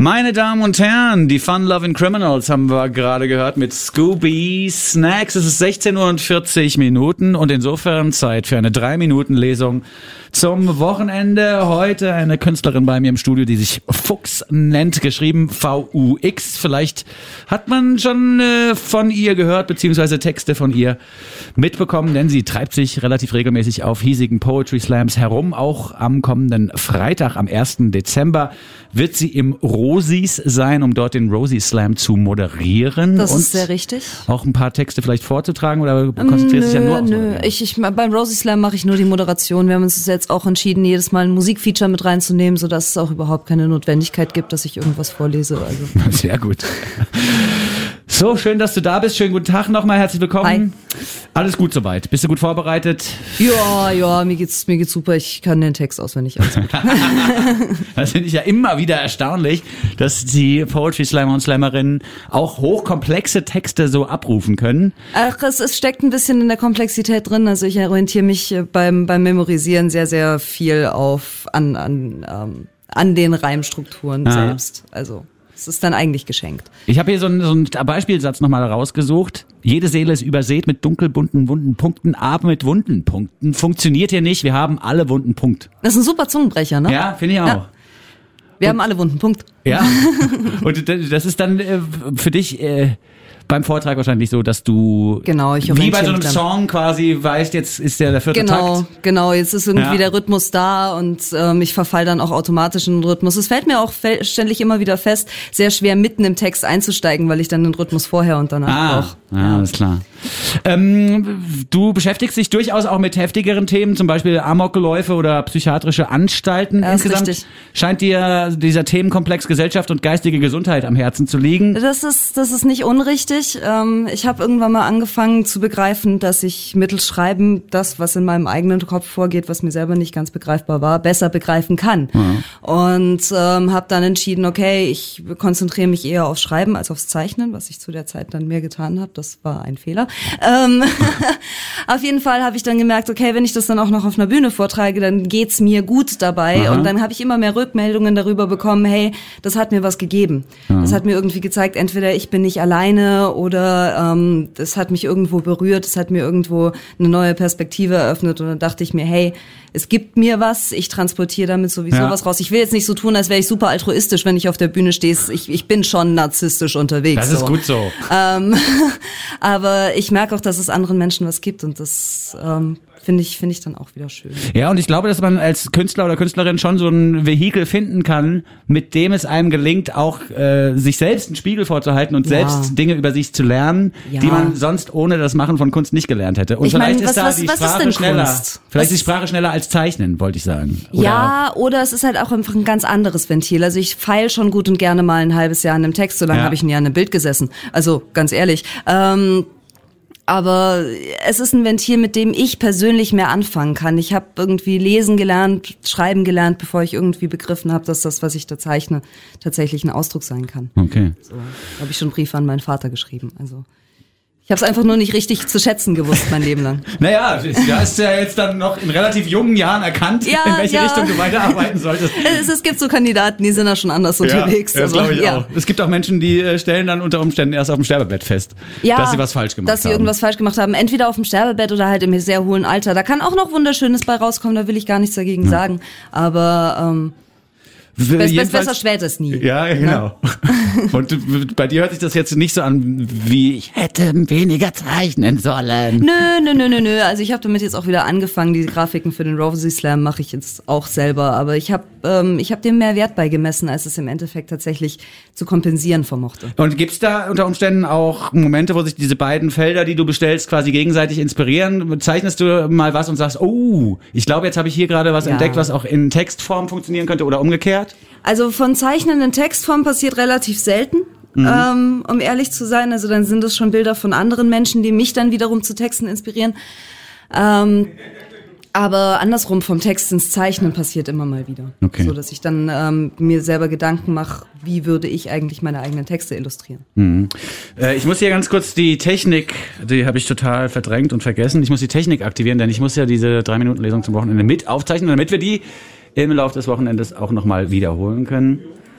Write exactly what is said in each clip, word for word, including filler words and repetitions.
Meine Damen und Herren, die Fun-Loving Criminals haben wir gerade gehört mit Scooby Snacks. Es ist sechzehn Uhr und vierzig Minuten und insofern Zeit für eine drei Minuten Lesung zum Wochenende. Heute eine Künstlerin bei mir im Studio, die sich Fuchs nennt, geschrieben V U X. Vielleicht hat man schon äh, von ihr gehört, beziehungsweise Texte von ihr mitbekommen, denn sie treibt sich relativ regelmäßig auf hiesigen Poetry Slams herum. Auch am kommenden Freitag, am ersten Dezember, wird sie im Rosis sein, um dort den Rosie Slam zu moderieren. Das und ist sehr richtig. Auch ein paar Texte vielleicht vorzutragen, oder konzentrierst du dich ja nur auf Nö, ich, ich, beim Rosie Slam mache ich nur die Moderation. Wir haben uns jetzt auch entschieden, jedes Mal ein Musikfeature mit reinzunehmen, sodass es auch überhaupt keine Notwendigkeit gibt, dass ich irgendwas vorlese. Also. Sehr gut. So, schön, dass du da bist. Schönen guten Tag nochmal. Herzlich willkommen. Hi. Alles gut soweit. Bist du gut vorbereitet? Ja, ja, mir geht's, mir geht's super. Ich kann den Text auswendig. Alles gut. Das finde ich ja immer wieder erstaunlich, dass die Poetry Slammer und Slammerinnen auch hochkomplexe Texte so abrufen können. Ach, es, es steckt ein bisschen in der Komplexität drin. Also ich orientiere mich beim, beim Memorisieren sehr, sehr viel auf, an, an, ähm, an den Reimstrukturen Aha. selbst. Also. Es ist dann eigentlich geschenkt. Ich habe hier so einen, so einen Beispielsatz nochmal rausgesucht. Jede Seele ist übersät mit dunkelbunten, wunden Punkten, aber mit wunden Punkten. Funktioniert hier nicht, wir haben alle wunden Punkt. Das ist ein super Zungenbrecher, ne? Ja, finde ich auch. Ja. Wir und, haben alle wunden Punkt. Ja, und das ist dann äh, für dich... Äh, beim Vortrag wahrscheinlich so, dass du genau, ich wie bei so einem Song quasi weißt, jetzt ist der der vierte genau, Takt. Genau, genau, jetzt ist irgendwie ja. der Rhythmus da und ähm, ich verfall dann auch automatisch in den Rhythmus. Es fällt mir auch ständig immer wieder fest, sehr schwer mitten im Text einzusteigen, weil ich dann den Rhythmus vorher und danach ah, brauche. Ja, alles klar. Ähm, du beschäftigst dich durchaus auch mit heftigeren Themen, zum Beispiel Amokläufe oder psychiatrische Anstalten. Ja, Insgesamt richtig. Scheint dir dieser Themenkomplex Gesellschaft und geistige Gesundheit am Herzen zu liegen. Das ist, das ist nicht unrichtig. Ich habe irgendwann mal angefangen zu begreifen, dass ich mittels Schreiben das, was in meinem eigenen Kopf vorgeht, was mir selber nicht ganz begreifbar war, besser begreifen kann. Ja. Und ähm, habe dann entschieden, okay, ich konzentriere mich eher aufs Schreiben als aufs Zeichnen, was ich zu der Zeit dann mehr getan habe. Das war ein Fehler. Ähm, auf jeden Fall habe ich dann gemerkt, okay, wenn ich das dann auch noch auf einer Bühne vortrage, dann geht's mir gut dabei. Aha. Und dann habe ich immer mehr Rückmeldungen darüber bekommen, hey, das hat mir was gegeben. Aha. Das hat mir irgendwie gezeigt, entweder ich bin nicht alleine oder ähm, das hat mich irgendwo berührt, das hat mir irgendwo eine neue Perspektive eröffnet. Und dann dachte ich mir, hey, es gibt mir was, ich transportiere damit sowieso ja. was raus. Ich will jetzt nicht so tun, als wäre ich super altruistisch, wenn ich auf der Bühne stehe. Ich, ich bin schon narzisstisch unterwegs. Das ist so. gut so. Ähm, aber ich merke auch, dass es anderen Menschen was gibt und das ähm, finde ich, finde ich dann auch wieder schön. Ja, und ich glaube, dass man als Künstler oder Künstlerin schon so ein Vehikel finden kann, mit dem es einem gelingt, auch äh, sich selbst einen Spiegel vorzuhalten und ja. selbst Dinge über sich zu lernen, ja. die man sonst ohne das Machen von Kunst nicht gelernt hätte. Und ich vielleicht mein, ist was, da was, die was Sprache ist schneller. Kunst? Vielleicht was? ist die Sprache schneller als Zeichnen, wollte ich sagen. Oder ja, oder es ist halt auch einfach ein ganz anderes Ventil. Also ich feile schon gut und gerne mal ein halbes Jahr an einem Text, so lange ja. habe ich ein Jahr an einem Bild gesessen. Also ganz ehrlich. Ähm, Aber es ist ein Ventil, mit dem ich persönlich mehr anfangen kann. Ich habe irgendwie lesen gelernt, schreiben gelernt, bevor ich irgendwie begriffen habe, dass das, was ich da zeichne, tatsächlich ein Ausdruck sein kann. Okay. So, da habe ich schon Briefe an meinen Vater geschrieben. Also ich habe es einfach nur nicht richtig zu schätzen gewusst, mein Leben lang. Naja, du hast ja jetzt dann noch in relativ jungen Jahren erkannt, ja, in welche ja. Richtung du weiterarbeiten solltest. Es, es gibt so Kandidaten, die sind da schon anders ja, unterwegs. Ja, das also, glaube ich ja. auch. Es gibt auch Menschen, die stellen dann unter Umständen erst auf dem Sterbebett fest, ja, dass sie was falsch gemacht haben. dass sie irgendwas falsch gemacht haben. Entweder auf dem Sterbebett oder halt im sehr hohen Alter. Da kann auch noch Wunderschönes bei rauskommen, da will ich gar nichts dagegen ja. sagen. Aber ähm, Best, best, besser spät als nie. Ja, genau. Ne? Und bei dir hört sich das jetzt nicht so an, wie ich hätte weniger zeichnen sollen. Nö, nö, nö, nö, nö. Also ich habe damit jetzt auch wieder angefangen. Die Grafiken für den Rosie Slam mache ich jetzt auch selber. Aber ich habe ähm, ich hab dem mehr Wert beigemessen, als es im Endeffekt tatsächlich zu kompensieren vermochte. Und gibt's da unter Umständen auch Momente, wo sich diese beiden Felder, die du bestellst, quasi gegenseitig inspirieren? Zeichnest du mal was und sagst, oh, ich glaube, jetzt habe ich hier gerade was ja. entdeckt, was auch in Textform funktionieren könnte oder umgekehrt? Also von Zeichnen in Textform passiert relativ selten, mhm. ähm, um ehrlich zu sein. Also dann sind es schon Bilder von anderen Menschen, die mich dann wiederum zu Texten inspirieren. Ähm, aber andersrum, vom Text ins Zeichnen passiert immer mal wieder. Okay. So dass ich dann ähm, mir selber Gedanken mache, wie würde ich eigentlich meine eigenen Texte illustrieren. Mhm. Äh, ich muss hier ganz kurz die Technik, die habe ich total verdrängt und vergessen. Ich muss die Technik aktivieren, denn ich muss ja diese drei Minuten Lesung zum Wochenende mit aufzeichnen, damit wir die im Laufe des Wochenendes auch nochmal wiederholen können.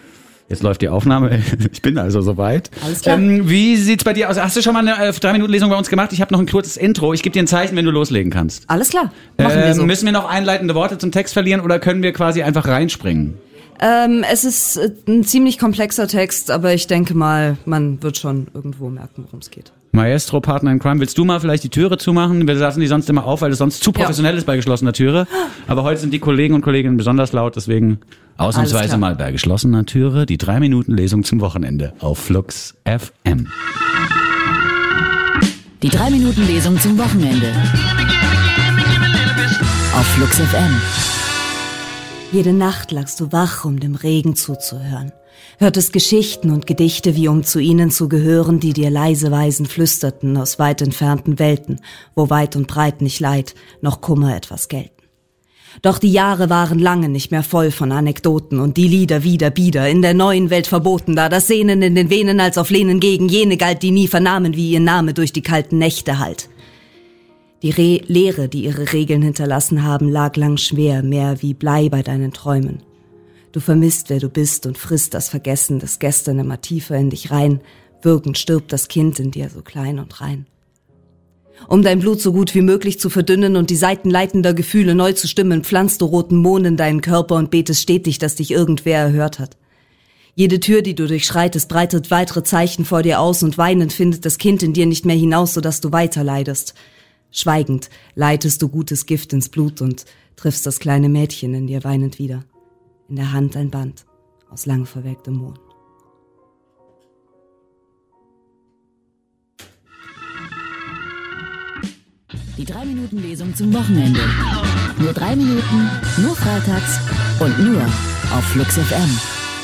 Jetzt läuft die Aufnahme. Ich bin also soweit. Alles klar. Ähm, wie sieht's bei dir aus? Hast du schon mal eine äh, drei Minuten Lesung bei uns gemacht? Ich habe noch ein kurzes Intro. Ich gebe dir ein Zeichen, wenn du loslegen kannst. Alles klar, machen äh, wir so. Müssen wir noch einleitende Worte zum Text verlieren oder können wir quasi einfach reinspringen? Ähm, es ist äh, ein ziemlich komplexer Text, aber ich denke mal, man wird schon irgendwo merken, worum es geht. Maestro, Partner in Crime, willst du mal vielleicht die Türe zumachen? Wir lassen die sonst immer auf, weil es sonst zu professionell ja. ist bei geschlossener Türe. Aber heute sind die Kollegen und Kolleginnen besonders laut, deswegen ausnahmsweise mal bei geschlossener Türe die drei Minuten Lesung zum Wochenende auf Flux F M. Die drei Minuten Lesung zum Wochenende auf Flux F M. Jede Nacht lagst du wach, um dem Regen zuzuhören. Hörtest Geschichten und Gedichte, wie um zu ihnen zu gehören, die dir leise Weisen flüsterten aus weit entfernten Welten, wo weit und breit nicht Leid, noch Kummer etwas gelten. Doch die Jahre waren lange nicht mehr voll von Anekdoten und die Lieder wieder bieder, in der neuen Welt verboten, da das Sehnen in den Venen als auf Lehnen gegen jene galt, die nie vernahmen, wie ihr Name durch die kalten Nächte hallt. Die Re- Leere, die ihre Regeln hinterlassen haben, lag lang schwer, mehr wie Blei bei deinen Träumen. Du vermisst, wer du bist und frisst das Vergessen des Gestern immer tiefer in dich rein. Würgend stirbt das Kind in dir so klein und rein. Um dein Blut so gut wie möglich zu verdünnen und die Seiten leitender Gefühle neu zu stimmen, pflanzt du roten Mohn in deinen Körper und betest stetig, dass dich irgendwer erhört hat. Jede Tür, die du durchschreitest, breitet weitere Zeichen vor dir aus und weinend findet das Kind in dir nicht mehr hinaus, sodass du weiter leidest. Schweigend leitest du gutes Gift ins Blut und triffst das kleine Mädchen in dir weinend wieder. In der Hand ein Band aus lang verwelktem Mohn. Die drei Minuten Lesung zum Wochenende. Nur drei Minuten, nur freitags und nur auf Flux F M.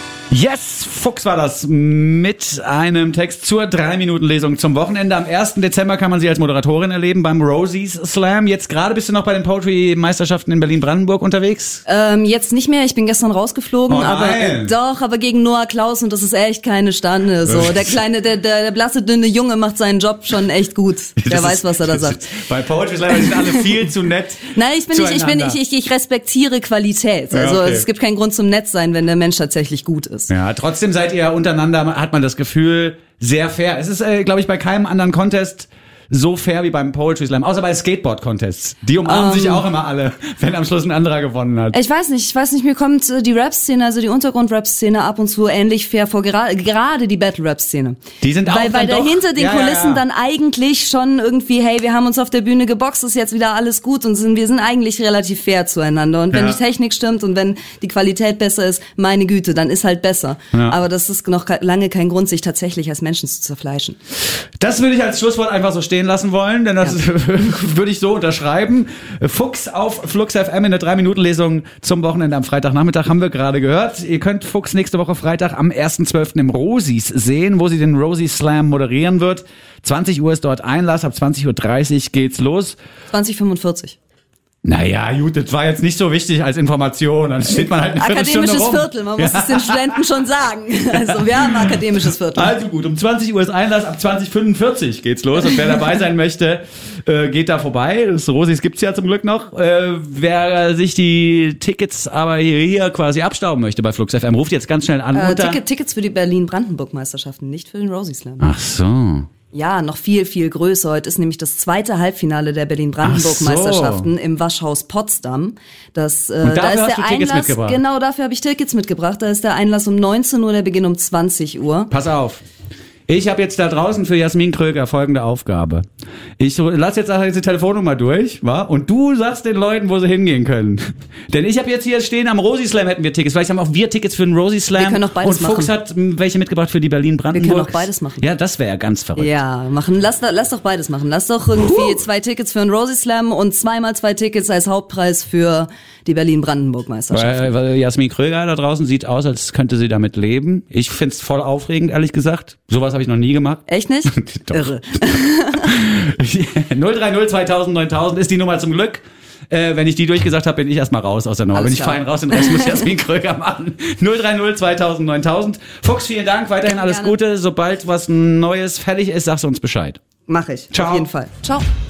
Yes, Fuchs war das mit einem Text zur drei Minuten Lesung zum Wochenende. Am ersten Dezember kann man sie als Moderatorin erleben beim Rosie's Slam. Jetzt gerade bist du noch bei den Poetry-Meisterschaften in Berlin-Brandenburg unterwegs? Ähm, jetzt nicht mehr, ich bin gestern rausgeflogen, oh, aber äh, doch, aber gegen Noah Klaus und das ist echt keine Stande. So, der kleine, der, der, der blasse, dünne Junge macht seinen Job schon echt gut. Der das weiß, ist, was er da sagt. Bei Poetry Slam sind alle viel zu nett. Nein, ich bin nicht, ich bin, ich, ich, ich respektiere Qualität. Also ja, okay. Es gibt keinen Grund zum nett sein, wenn der Mensch tatsächlich gut ist. Ja, trotzdem seid ihr untereinander, hat man das Gefühl, sehr fair. Es ist, äh, glaube ich, bei keinem anderen Contest so fair wie beim Poetry Slam, außer bei Skateboard-Contests. Die umarmen um, sich auch immer alle, wenn am Schluss ein anderer gewonnen hat. Ich weiß nicht, ich weiß nicht, mir kommt die Rap-Szene, also die Untergrund-Rap-Szene ab und zu ähnlich fair vor, gerade, gerade die Battle-Rap-Szene. Die sind auch Weil, weil dann dahinter doch, den ja, Kulissen ja, ja. dann eigentlich schon irgendwie, hey, wir haben uns auf der Bühne geboxt, ist jetzt wieder alles gut und sind, wir sind eigentlich relativ fair zueinander. Und wenn ja. die Technik stimmt und wenn die Qualität besser ist, meine Güte, dann ist halt besser. Ja. Aber das ist noch lange kein Grund, sich tatsächlich als Menschen zu zerfleischen. Das würde ich als Schlusswort einfach so stehen lassen wollen, denn das ja. würde ich so unterschreiben. Fuchs auf Flux F M in der drei Minuten Lesung zum Wochenende am Freitagnachmittag haben wir gerade gehört. Ihr könnt Fuchs nächste Woche Freitag am ersten zwölften im Rosie's sehen, wo sie den Rosie Slam moderieren wird. zwanzig Uhr ist dort Einlass, ab zwanzig Uhr dreißig geht's los. zwanzig fünfundvierzig. Naja, gut, das war jetzt nicht so wichtig als Information. Dann steht man halt eine Viertelstunde akademisches rum. Viertel, man muss ja. es den Studenten schon sagen. Also wir haben ein akademisches Viertel. Also gut, um zwanzig Uhr ist Einlass, ab zwanzig Uhr fünfundvierzig geht's los. Und wer dabei sein möchte, äh, geht da vorbei. Das Rosis gibt's ja zum Glück noch. Äh, wer sich die Tickets aber hier quasi abstauben möchte bei Flux F M, ruft jetzt ganz schnell an. Äh, Ticket, Tickets für die Berlin-Brandenburg-Meisterschaften, nicht für den Rosie Slam. Ach so. Ja, noch viel, viel größer. Heute ist nämlich das zweite Halbfinale der Berlin-Brandenburg-Meisterschaften so. im Waschhaus Potsdam. Das, äh, Und da ist hast der du Tickets Einlass, mitgebracht? Genau, dafür habe ich Tickets mitgebracht. Da ist der Einlass um neunzehn Uhr, der Beginn um zwanzig Uhr. Pass auf. Ich habe jetzt da draußen für Jasmin Kröger folgende Aufgabe. Ich lass jetzt die Telefonnummer durch, wa? Und du sagst den Leuten, wo sie hingehen können. Denn ich habe jetzt hier stehen, am Rosie Slam hätten wir Tickets. Vielleicht haben auch wir Tickets für den Rosie Slam. Wir können auch beides und Fuchs machen. hat welche mitgebracht für die Berlin-Brandenburg. Wir können auch beides machen. Ja, das wäre ja ganz verrückt. Ja, machen. Lass, lass doch beides machen. Lass doch irgendwie uh. zwei Tickets für den Rosie Slam und zweimal zwei Tickets als Hauptpreis für die Berlin-Brandenburg-Meisterschaft. Weil, weil Jasmin Kröger da draußen sieht aus, als könnte sie damit leben. Ich find's voll aufregend, ehrlich gesagt. Sowas habe ich noch nie gemacht. Echt nicht? Irre. null drei null zweitausend neuntausend ist die Nummer zum Glück. Äh, wenn ich die durchgesagt habe, bin ich erstmal raus aus der Nummer. Bin ich fein raus, den Rest muss Jasmin Kröger machen. null drei null zweitausend neuntausend. Fuchs, vielen Dank, weiterhin alles Gerne. Gute. Sobald was Neues fertig ist, sagst du uns Bescheid. Mach ich. Ciao. Auf jeden Fall. Ciao.